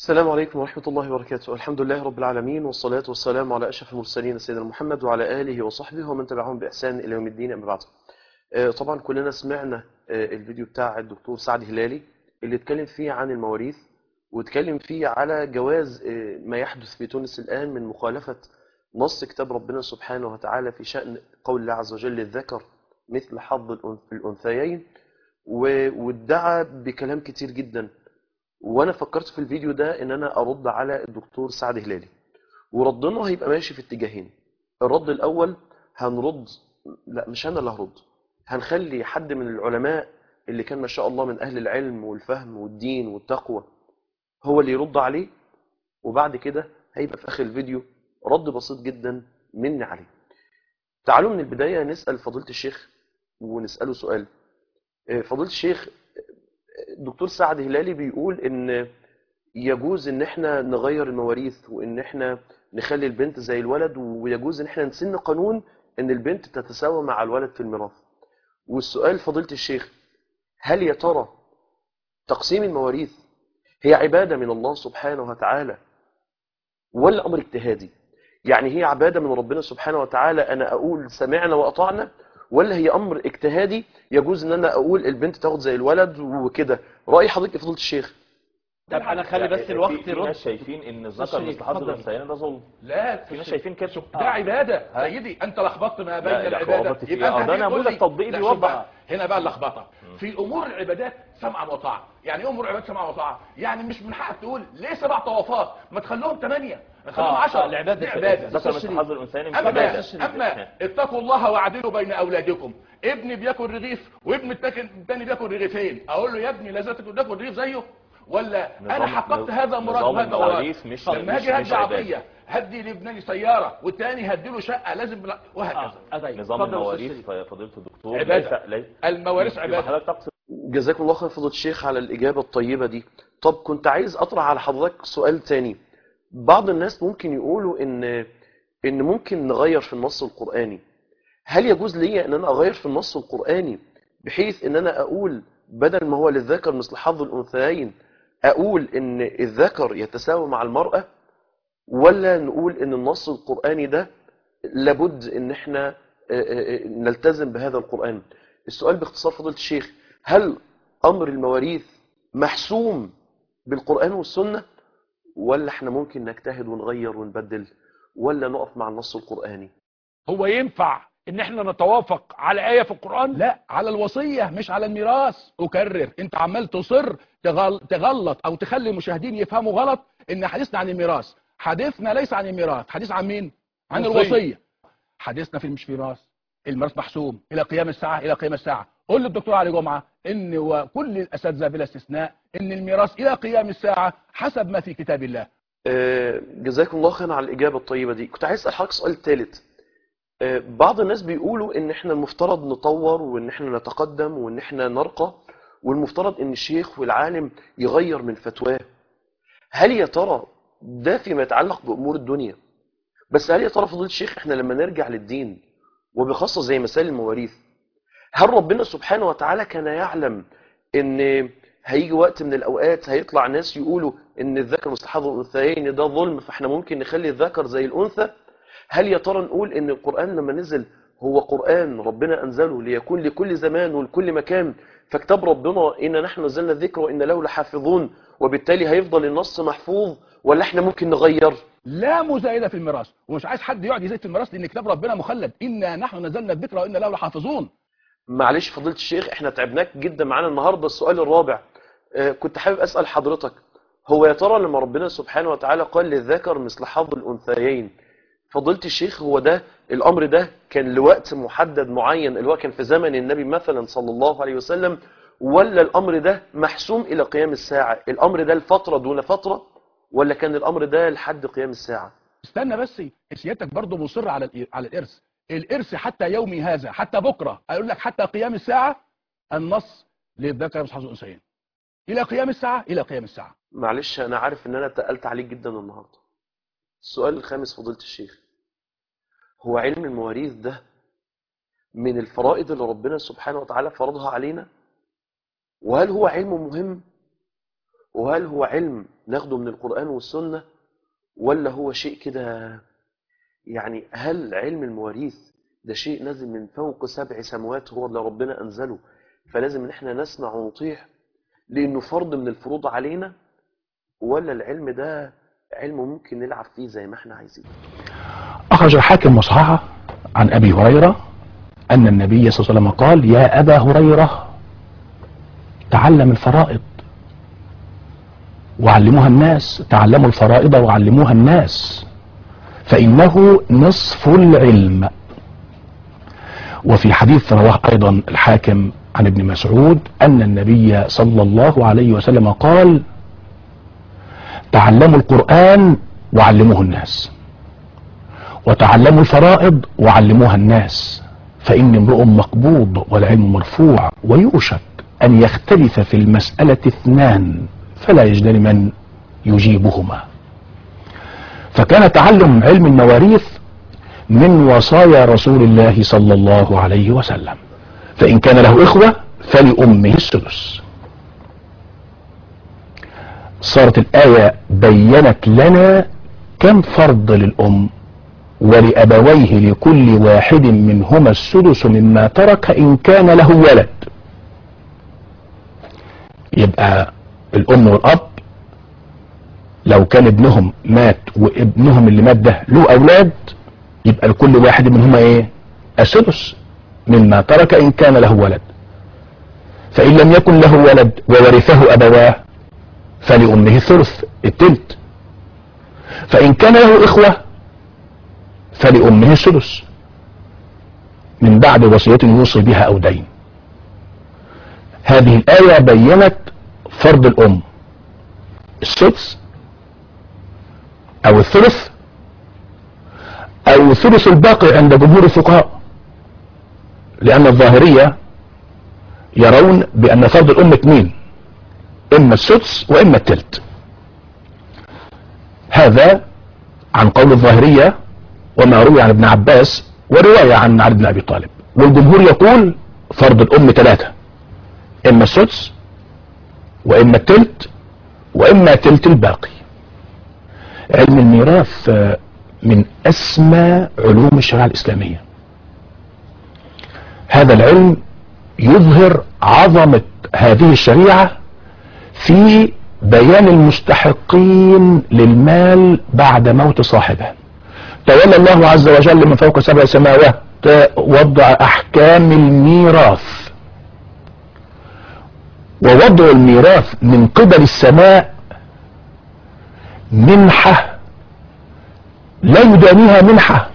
السلام عليكم ورحمة الله وبركاته. الحمد لله رب العالمين، والصلاة والسلام على أشرف المرسلين سيدنا محمد وعلى آله وصحبه ومن تبعهم بإحسان إلى يوم الدين. أما بعد، طبعا كلنا سمعنا الفيديو بتاع الدكتور سعد هلالي اللي اتكلم فيه عن المواريث، واتكلم فيه على جواز ما يحدث في تونس الآن من مخالفة نص كتاب ربنا سبحانه وتعالى في شأن قول الله عز وجل: الذكر مثل حظ الأنثيين. وادعى بكلام كتير جدا. وانا فكرت في الفيديو ده ان انا ارد على الدكتور سعد هلالي، وردنا هيبقى ماشي في اتجاهين. الرد الاول هنرد، لا مش انا اللي هرد، هنخلي حد من العلماء اللي كان ما شاء الله من اهل العلم والفهم والدين والتقوى هو اللي يرد عليه، وبعد كده هيبقى في اخر الفيديو رد بسيط جدا مني عليه. تعالوا من البداية نسأل فضيلة الشيخ ونسأله سؤال. فضيلة الشيخ، الدكتور سعد هلالي بيقول ان يجوز ان احنا نغير المواريث، وان احنا نخلي البنت زي الولد، ويجوز ان احنا نسن قانون ان البنت تتساوى مع الولد في الميراث. والسؤال فضيلة الشيخ، هل يا ترى تقسيم المواريث هي عبادة من الله سبحانه وتعالى ولا امر اجتهادي؟ يعني هي عبادة من ربنا سبحانه وتعالى انا اقول سمعنا واطعنا، ولا هي امر اجتهادي يجوز ان انا اقول البنت تاخد زي الولد وكده؟ رأي حضرتك يا فضيلة الشيخ؟ طب انا خلي بس الوقت في يرد. ناس شايفين ان الذكر مثل حظ الانثيين ده ظلم. لا، في ناس شايفين كده. ده عباده سيدي. انت لخبطت ما بين لا، العباده، لخبطت يبقى فيها. انت ده هتيجي تقول نموذج لي تطبيقي لا، بيوضح. شوف بقى، هنا بقى اللخبطه في امور العبادات سمعا وطاعه. يعني ايه امور العبادات سمعا وطاعه؟ يعني مش من حقك تقول ليه 7 طوافات، ما تخليهم 8، ما تخليهم 10. العبادة دي عباده. الذكر مثل حظ الانثيين مش اما عباده. اما اتقوا الله واعدلوا بين اولادكم. ابني بياكل رغيف وابن التاني بياكل رغيفين، اقول له يا ابني لازم تاكل رغيف زيه؟ ولا انا حققت هذا مراد نظام وهذا مراد؟ المواريث مش لما مش هاجي مش هدي عباده. عطيه، هدي لابني سياره والتاني هدي له شقه، لازم وهكذا. نظام المواريث فضيله الدكتور عباده. ليس المواريث يبقى عباده. حضرتك تقصد. جزاكم الله خير فضيلة الشيخ على الإجابة الطيبة دي. طب كنت عايز أطرح على حضرتك سؤال تاني. بعض الناس ممكن يقولوا إن ممكن نغير في النص القرآني. هل يجوز لي إن أنا أغير في النص القرآني بحيث إن أنا أقول بدل ما هو للذكر مثل حظ الأنثيين أقول إن الذكر يتساوى مع المرأة، ولا نقول إن النص القرآني ده لابد إن إحنا نلتزم بهذا القرآن؟ السؤال باختصار فضيلة الشيخ، هل أمر المواريث محسوم بالقرآن والسنة، ولا احنا ممكن نجتهد ونغير ونبدل، ولا نقف مع النص القرآني؟ هو ينفع ان احنا نتوافق على آية في القرآن؟ لا، على الوصيه مش على الميراث. اكرر، انت عمال تصر تغلط او تخلي المشاهدين يفهموا غلط ان حديثنا عن الميراث. حديثنا ليس عن الميراث، حديث عن مين؟ عن الوصيه. حديثنا في مش ميراث، الميراث محسوم الى قيام الساعه، الى قيام الساعه. قول للدكتور علي جمعه ان وكل الاساتذه بلا استثناء ان الميراث الى قيام الساعه حسب ما في كتاب الله. جزاكم الله خيرا على الإجابة الطيبة دي. كنت عايز أسأل حضرتك سؤال ثالث. بعض الناس بيقولوا ان احنا المفترض نطور، وان احنا نتقدم، وان احنا نرقى، والمفترض ان الشيخ والعالم يغير من فتواه. هل يا ترى ده فيما يتعلق بامور الدنيا؟ بس هل يا ترى فضيلة الشيخ احنا لما نرجع للدين، وبخاصة زي مثال المواريث، هل ربنا سبحانه وتعالى كان يعلم ان هيجي وقت من الاوقات هيطلع ناس يقولوا ان الذكر مثل حظ الانثيين ده ظلم، فاحنا ممكن نخلي الذكر زي الانثى؟ هل يا ترى نقول ان القرآن لما نزل هو قرآن ربنا انزله ليكون لكل زمان ولكل مكان، فكتاب ربنا ان نحن نزلنا الذكر وان له لحافظون، وبالتالي هيفضل النص محفوظ، ولا احنا ممكن نغير؟ لا مزايده في الميراث، ومش عايز حد يقعد يزيد في الميراث لان كتاب ربنا مخلد، انا نحن نزلنا الذكر وانا له لحافظون. معلش فضيلة الشيخ، احنا تعبناك جدا معانا النهارده. السؤال الرابع، كنت حابب اسال حضرتك، هو يا ترى لما ربنا سبحانه وتعالى قال للذكر مثل حظ الانثيين، فضيلة الشيخ هو ده الامر ده كان لوقت محدد معين اللي هو كان في زمن النبي مثلا صلى الله عليه وسلم، ولا الامر ده محسوم الى قيام الساعة؟ الامر ده لفترة دون فترة، ولا كان الامر ده لحد قيام الساعة؟ استنى بس، سيادتك برضه مصر على الارث. الارث حتى يومي هذا، حتى بكره اقول لك حتى قيام الساعه النص للذكر مثل حظ الانثيين الى قيام الساعه، الى قيام الساعه. معلش انا عارف ان انا تقلت عليك جدا النهارده. السؤال الخامس فضيلة الشيخ، هو علم المواريث ده من الفرائض اللي ربنا سبحانه وتعالى فرضها علينا؟ وهل هو علم مهم؟ وهل هو علم ناخده من القرآن والسنة ولا هو شيء كده؟ يعني هل علم المواريث ده شيء نازل من فوق 7 سماوات هو اللي ربنا أنزله، فلازم ان احنا نسمع ونطيع لأنه فرض من الفروض علينا، ولا العلم ده علم ممكن نلعب فيه زي ما احنا عايزين؟ أخرج الحاكم وصححه عن أبي هريرة أن النبي صلى الله عليه وسلم قال: يا أبا هريرة تعلم الفرائض وعلموها الناس، تعلموا الفرائض وعلموها الناس فإنه نصف العلم. وفي حديث رواه أيضا الحاكم عن ابن مسعود أن النبي صلى الله عليه وسلم قال: تعلموا القرآن وعلموه الناس، وتعلموا الفرائض وعلموها الناس، فإن امرؤ مقبوض والعلم مرفوع، ويوشك أن يختلف في المسألة 2 فلا يجدر من يجيبهما. فكان تعلم علم المواريث من وصايا رسول الله صلى الله عليه وسلم، فإن كان له إخوة فلأمه السدس. صارت الآية بيّنت لنا كم فرض للأم ولأبويه لكل واحد منهما السدس مما ترك إن كان له ولد. يبقى الأم والأب لو كان ابنهم مات وابنهم اللي مات ده له أولاد، يبقى لكل واحد منهما ايه؟ السدس مما ترك إن كان له ولد. فإن لم يكن له ولد وورثه أبواه فلأمه الثلث، التلت. فإن كان له إخوة فلأمه السدس من بعد وصية يوصي بها أو دين. هذه الآية بيّنت فرض الأم السدس أو الثلث أو ثلث الباقي عند جمهور الفقهاء، لأن الظاهرية يرون بأن فرض الأم 2، إما السدس وإما التلت. هذا عن قول الظاهرية وما روي عن ابن عباس ورواية عن علي بن أبي طالب. والجمهور يقول فرض الأم 3، إما السدس وإما التلت وإما تلت الباقي. علم الميراث من أسمى علوم الشريعة الإسلامية. هذا العلم يظهر عظمة هذه الشريعة في بيان المستحقين للمال بعد موت صاحبه. تولى الله عز وجل من فوق 7 سماوات وضع أحكام الميراث، ووضع الميراث من قبل السماء منحة لا يدانيها منحة،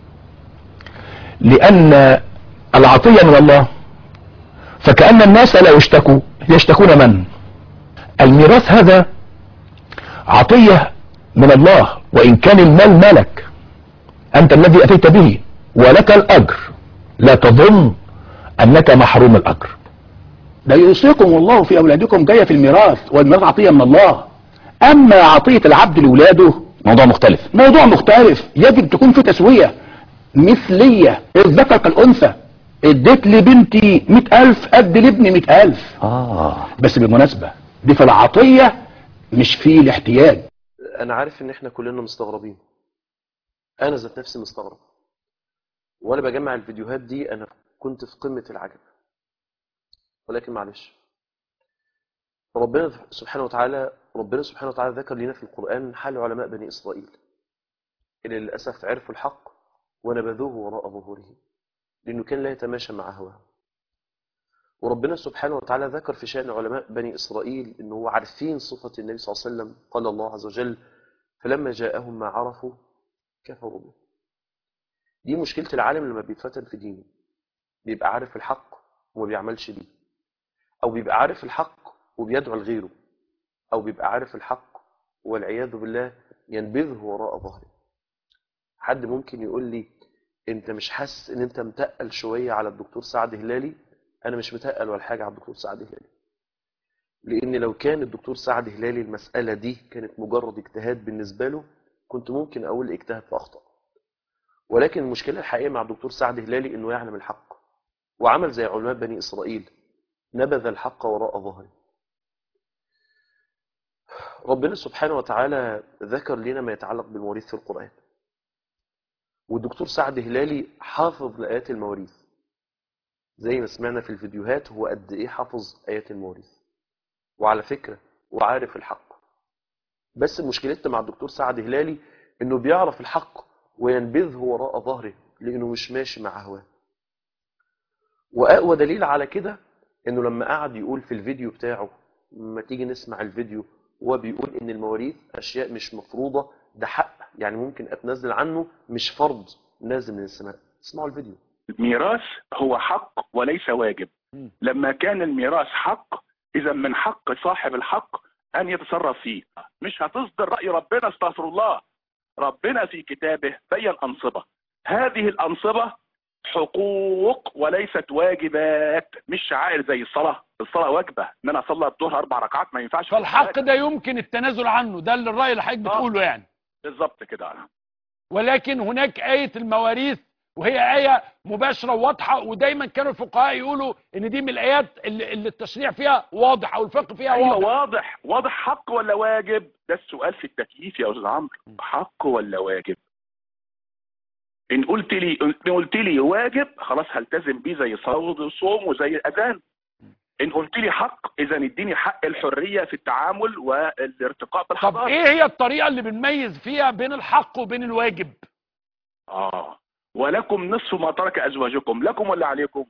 لأن العطية من الله، فكأن الناس لا يشتكون من؟ الميراث هذا عطية من الله، وإن كان المال مالك أنت الذي أتيت به ولك الأجر، لا تظن أنك محروم الأجر. لا يوصيكم الله في أولادكم جاية في الميراث، والميراث عطية من الله. أما عطية العبد لأولاده موضوع مختلف، يجب تكون في تسوية مثلية، الذكر كالأنثى. اديت لبنتي 100,000 قد لابني 100,000. بس بالمناسبة دي في العطية مش في الاحتياج. أنا عارف إن إحنا كلنا مستغربين، أنا ذات نفسي مستغرب، وأنا بجمع الفيديوهات دي أنا كنت في قمة العجب. ولكن معلش، ربنا سبحانه وتعالى ذكر لنا في القرآن حال علماء بني إسرائيل اللي للأسف عرفوا الحق ونبذوه وراء ظهورهم لأنه كان لا يتماشى مع هواهم. وربنا سبحانه وتعالى ذكر في شأن علماء بني إسرائيل إنه هو عارفين صفة النبي صلى الله عليه وسلم. قال الله عز وجل: فلما جاءهم ما عرفوا كفروا به. دي مشكلة العالم لما بيتفتن في دينه، بيبقى عارف الحق وما بيعملش بيه، أو بيبقى عارف الحق وبيدعو لغيره، أو بيبقى عارف الحق والعياذ بالله ينبذه وراء ظهره. حد ممكن يقول لي: أنت مش حاسس إن أنت متقل شوية على الدكتور سعد هلالي؟ أنا مش متقل ولا حاجة على الدكتور سعد هلالي، لأن لو كان الدكتور سعد هلالي المسألة دي كانت مجرد اجتهاد بالنسبة له كنت ممكن أقول اجتهاد فأخطأ. ولكن المشكلة الحقيقية مع الدكتور سعد هلالي إنه يعلم الحق، وعمل زي علماء بني إسرائيل، نبذ الحق وراء ظهره. ربنا سبحانه وتعالى ذكر لنا ما يتعلق بالمواريث في القرآن، والدكتور سعد هلالي حافظ لآيات المواريث زي ما سمعنا في الفيديوهات. هو قد ايه حافظ آيات المواريث، وعلى فكرة وعارف الحق. بس مشكلتنا مع الدكتور سعد هلالي انه بيعرف الحق وينبذه وراء ظهره لانه مش ماشي مع هواه. واقوى دليل على كده انه لما قعد يقول في الفيديو بتاعه، ما تيجي نسمع الفيديو، هو بيقول ان المواريث اشياء مش مفروضة، ده حق يعني ممكن اتنازل عنه، مش فرض نازل من السماء. اسمعوا الفيديو. الميراث هو حق وليس واجب. لما كان الميراث حق، اذا من حق صاحب الحق ان يتصرف فيه. مش هتصدر رأي ربنا، استغفر الله. ربنا في كتابه بين أنصبة، هذه الأنصبة حقوق وليست واجبات، مش شعائر زي الصلاة. الصلاة واجبة، ان انا اصلي الظهر 4 ركعات ما ينفعش. فالحق ده يمكن التنازل عنه، ده اللي الرأي اللي حضرتك بتقوله يعني. بالظبط كده. ولكن هناك آية المواريث، وهي آية مباشرة وواضحة، ودايما كانوا الفقهاء يقولوا ان دي من الآيات اللي التشريع فيها واضح او الفقه فيها أيوة واضح. واضح. حق ولا واجب؟ ده السؤال في التكييف يا استاذ عمرو. حق ولا واجب؟ ان قلت لي واجب، خلاص هلتزم بيه زي الصوم وزي الاذان. ان قلت لي حق، اذا اديني حق الحريه في التعامل والارتقاء طب بالحضاره. ايه هي الطريقة اللي بنميز فيها بين الحق وبين الواجب؟ ولكم نصف ما ترك ازواجكم. لكم ولا عليكم؟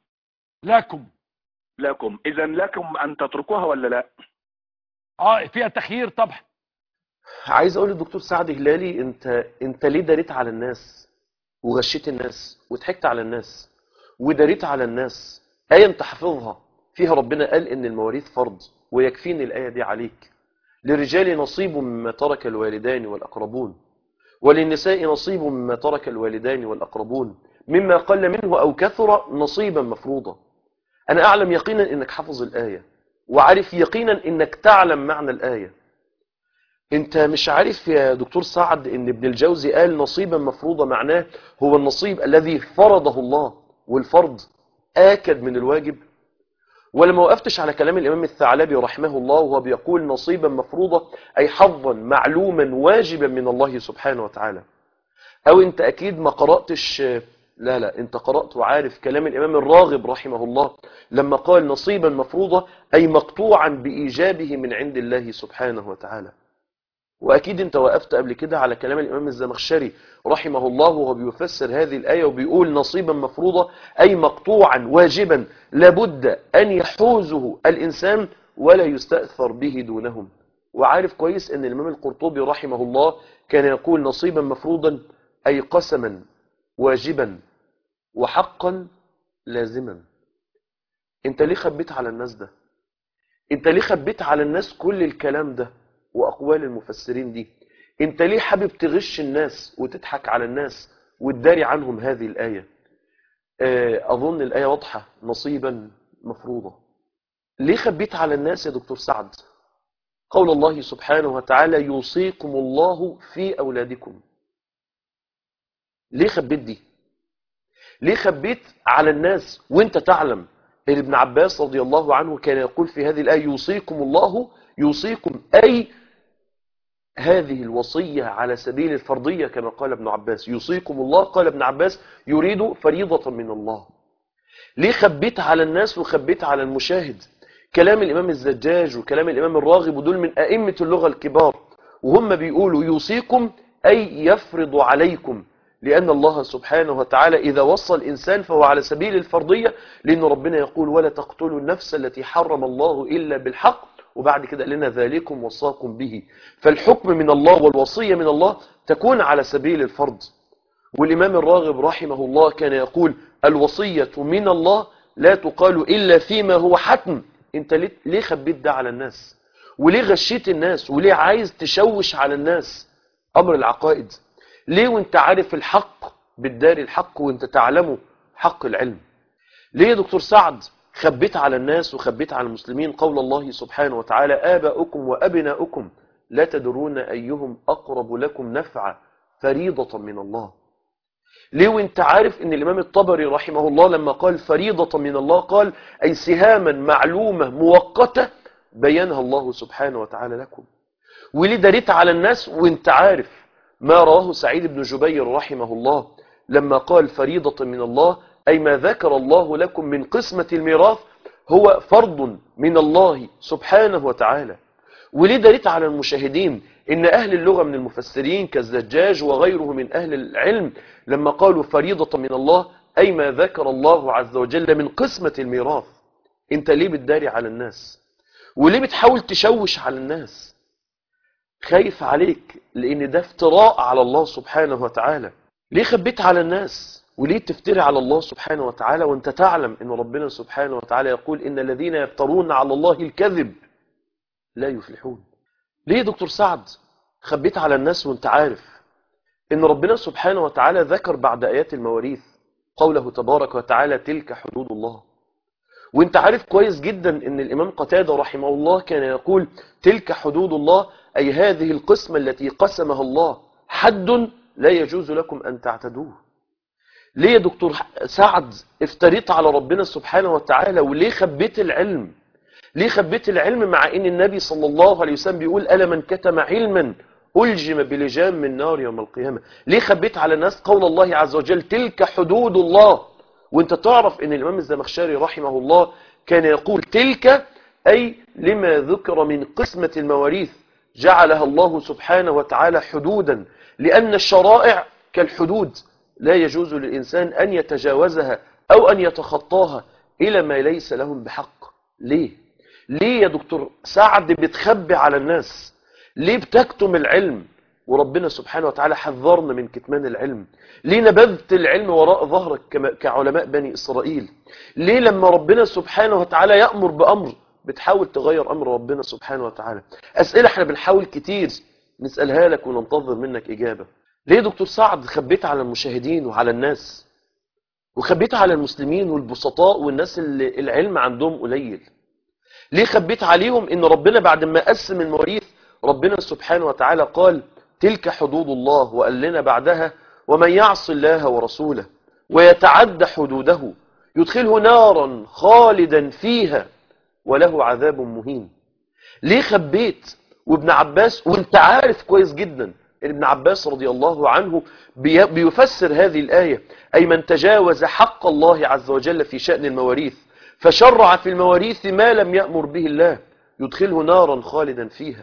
لكم. اذا لكم ان تتركوها ولا لا؟ فيها تخيير طبعا. عايز اقول للدكتور سعد هلالي، انت ليه داريت على الناس وغشيت الناس وضحكت على الناس وداريت على الناس؟ آية انت حافظها فيها ربنا قال ان المواريث فرض، ويكفيني الآية دي عليك. للرجال نصيب مما ترك الوالدان والأقربون، وللنساء نصيب مما ترك الوالدان والأقربون، مما قل منه أو كثر نصيبا مفروضا. أنا أعلم يقينا إنك حافظ الآية، وعارف يقينا إنك تعلم معنى الآية. انت مش عارف يا دكتور سعد ان ابن الجوزي قال نصيبا مفروضا معناه هو النصيب الذي فرضه الله، والفرض آكد من الواجب. ولما وقفتش على كلام الإمام الثعلبي رحمه الله وهو بيقول نصيبا مفروضا أي حظا معلوما واجبا من الله سبحانه وتعالى. أو أنت أكيد ما قرأتش، لا أنت قرأت وعارف كلام الإمام الراغب رحمه الله لما قال نصيبا مفروضا أي مقطوعا بإيجابه من عند الله سبحانه وتعالى. وأكيد أنت وقفت قبل كده على كلام الإمام الزمخشري رحمه الله وهو بيفسر هذه الآية وبيقول نصيبا مفروضا أي مقطوعا واجبا لابد أن يحوزه الإنسان ولا يستأثر به دونهم. وعارف كويس أن الإمام القرطبي رحمه الله كان يقول نصيبا مفروضا أي قسما واجبا وحقا لازما. أنت ليه خبيت على الناس ده؟ أنت ليه خبيت على الناس كل الكلام ده وأقوال المفسرين دي؟ انت ليه حابب تغش الناس وتضحك على الناس وتداري عنهم هذه الآية؟ أظن الآية واضحة، نصيبا مفروضة. ليه خبيت على الناس يا دكتور سعد؟ قول الله سبحانه وتعالى يوصيكم الله في أولادكم. ليه خبيت دي؟ ليه خبيت على الناس وانت تعلم ان ابن عباس رضي الله عنه كان يقول في هذه الآية يوصيكم الله، يوصيكم أي هذه الوصية على سبيل الفرضية كما قال ابن عباس. يوصيكم الله قال ابن عباس يريد فريضة من الله. ليه خبيت على الناس وخبيت على المشاهد كلام الإمام الزجاج وكلام الإمام الراغب ودول من أئمة اللغة الكبار وهم بيقولوا يوصيكم أي يفرض عليكم، لأن الله سبحانه وتعالى إذا وصى الإنسان فهو على سبيل الفرضية، لأن ربنا يقول ولا تقتلوا النفس التي حرم الله إلا بالحق، وبعد كده لنا ذلكم وصاكم به. فالحكم من الله والوصية من الله تكون على سبيل الفرض. والإمام الراغب رحمه الله كان يقول الوصية من الله لا تقال إلا فيما هو حتم. انت ليه خبيت ده على الناس؟ وليه غشيت الناس؟ وليه عايز تشوش على الناس أمر العقائد؟ ليه وانت عارف الحق بالداري الحق وانت تعلمه حق العلم؟ ليه يا دكتور سعد خبيت على الناس وخبيت على المسلمين قول الله سبحانه وتعالى آباؤكم وأبناؤكم لا تدرون أيهم أقرب لكم نفعا فريضة من الله؟ ليه وانت عارف ان الإمام الطبري رحمه الله لما قال فريضة من الله قال أي سهاما معلومة مؤقتة بينها الله سبحانه وتعالى لكم؟ وليه داريت على الناس وانت عارف ما رواه سعيد بن جبير رحمه الله لما قال فريضة من الله، أي ما ذكر الله لكم من قسمة الميراث هو فرض من الله سبحانه وتعالى. وليه داريت على المشاهدين إن أهل اللغة من المفسرين كالزجاج وغيره من أهل العلم لما قالوا فريضة من الله أي ما ذكر الله عز وجل من قسمة الميراث. انت ليه بتداري على الناس؟ وليه بتحاول تشوش على الناس؟ خايف عليك لأن ده افتراء على الله سبحانه وتعالى. ليه خبيت على الناس؟ وليه تفتري على الله سبحانه وتعالى وانت تعلم ان ربنا سبحانه وتعالى يقول ان الذين يفترون على الله الكذب لا يفلحون؟ ليه يا دكتور سعد خبيت على الناس وانت عارف ان ربنا سبحانه وتعالى ذكر بعد آيات المواريث قوله تبارك وتعالى تلك حدود الله، وانت عارف كويس جدا ان الامام قتادة رحمه الله كان يقول تلك حدود الله، اي هذه القسمة التي قسمها الله حد لا يجوز لكم ان تعتدوه. ليه يا دكتور سعد افتريت على ربنا سبحانه وتعالى؟ وليه خبيت العلم؟ ليه خبيت العلم مع ان النبي صلى الله عليه وسلم بيقول ألا من كتم علما ألجم بلجام من نار يوم القيامة؟ ليه خبيت على الناس قول الله عز وجل تلك حدود الله وانت تعرف ان الامام الزمخشري رحمه الله كان يقول تلك اي لما ذكر من قسمة المواريث جعلها الله سبحانه وتعالى حدودا، لان الشرائع كالحدود لا يجوز للإنسان أن يتجاوزها أو أن يتخطاها إلى ما ليس لهم بحق. ليه؟ ليه يا دكتور سعد بتخبي على الناس؟ ليه بتكتم العلم وربنا سبحانه وتعالى حذرنا من كتمان العلم؟ ليه نبذت العلم وراء ظهرك كعلماء بني إسرائيل؟ ليه لما ربنا سبحانه وتعالى يأمر بأمر بتحاول تغير أمر ربنا سبحانه وتعالى؟ أسئلة احنا بنحاول كتير نسألها لك وننتظر منك إجابة. ليه دكتور سعد خبيت على المشاهدين وعلى الناس وخبيت على المسلمين والبسطاء والناس اللي العلم عندهم قليل؟ ليه خبيت عليهم ان ربنا بعد ما قسم المواريث ربنا سبحانه وتعالى قال تلك حدود الله، وقال لنا بعدها ومن يعص الله ورسوله ويتعد حدوده يدخله نارا خالدا فيها وله عذاب مهين؟ ليه خبيت؟ وابن عباس وانت عارف كويس جدا ابن عباس رضي الله عنه بيفسر هذه الآية أي من تجاوز حق الله عز وجل في شأن المواريث فشرع في المواريث ما لم يأمر به الله يدخله نارا خالدا فيها.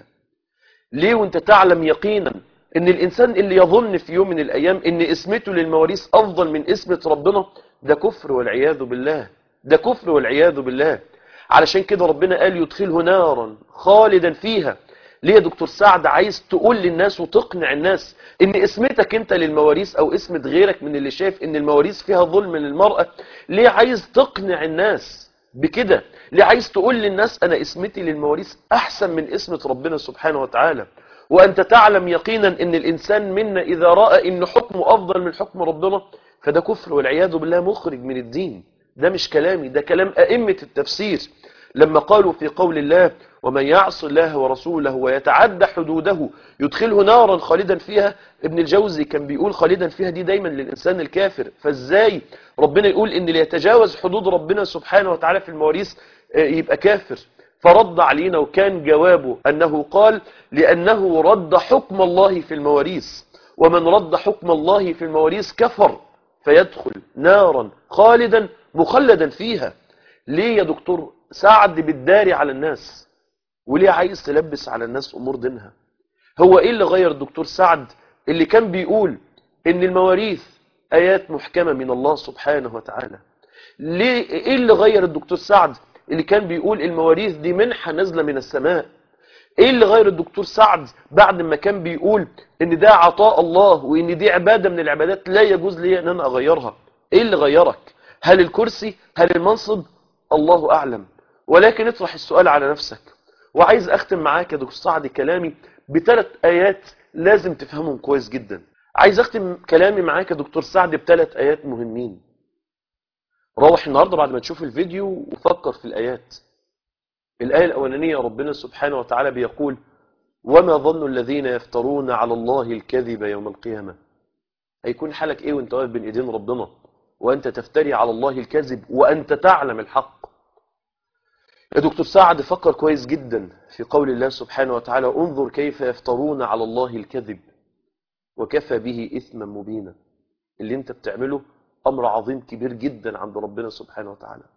ليه وانت تعلم يقينا ان الإنسان اللي يظن في يوم من الأيام ان اسمته للمواريث أفضل من اسمة ربنا ده كفر والعياذ بالله، ده كفر والعياذ بالله. علشان كده ربنا قال يدخله نارا خالدا فيها. ليه يا دكتور سعد عايز تقول للناس وتقنع الناس ان اسمتك انت للمواريث او اسمة غيرك من اللي شايف ان المواريث فيها ظلم للمرأة؟ ليه عايز تقنع الناس بكده؟ ليه عايز تقول للناس انا اسمتي للمواريث احسن من اسمة ربنا سبحانه وتعالى؟ وانت تعلم يقينا ان الانسان منا اذا رأى ان حكمه افضل من حكم ربنا فده كفر والعياذ بالله مخرج من الدين. ده مش كلامي، ده كلام ائمة التفسير لما قالوا في قول الله ومن يعص الله ورسوله ويتعدى حدوده يدخله نارا خالدا فيها. ابن الجوزي كان بيقول خالدا فيها دي دايما للإنسان الكافر، فازاي ربنا يقول ان اللي يتجاوز حدود ربنا سبحانه وتعالى في المواريث يبقى كافر؟ فرد علينا وكان جوابه أنه قال لأنه رد حكم الله في المواريث، ومن رد حكم الله في المواريث كفر فيدخل نارا خالدا مخلدا فيها. ليه يا دكتور سعد بتداري على الناس؟ وليه عايز تلبس على الناس أمور دينها؟ هو إيه اللي غير الدكتور سعد اللي كان بيقول إن المواريث آيات محكمة من الله سبحانه وتعالى؟ ليه إيه اللي غير الدكتور سعد اللي كان بيقول المواريث دي منحة نازلة من السماء؟ إيه اللي غير الدكتور سعد بعد ما كان بيقول إن ده عطاء الله وإن دي عبادة من العبادات لا يجوز لي أن أنا أغيرها؟ إيه اللي غيرك؟ هل الكرسي؟ هل المنصب؟ الله أعلم. ولكن اطرح السؤال على نفسك. وعايز أختم معاك يا دكتور سعد كلامي بثلاث آيات لازم تفهمهم كويس جدا. عايز أختم كلامي معاك يا دكتور سعد بثلاث آيات مهمين. روح النهاردة بعد ما تشوف الفيديو وفكر في الآيات. الآية الأولانية ربنا سبحانه وتعالى بيقول وما ظن الذين يفترون على الله الكذب يوم القيامة. هيكون حالك إيه وانت واقف بين إيدين ربنا وأنت تفتري على الله الكذب وأنت تعلم الحق؟ يا دكتور سعد فكر كويس جدا في قول الله سبحانه وتعالى انظر كيف يفترون على الله الكذب وكفى به إثما مبينا. اللي انت بتعمله أمر عظيم كبير جدا عند ربنا سبحانه وتعالى.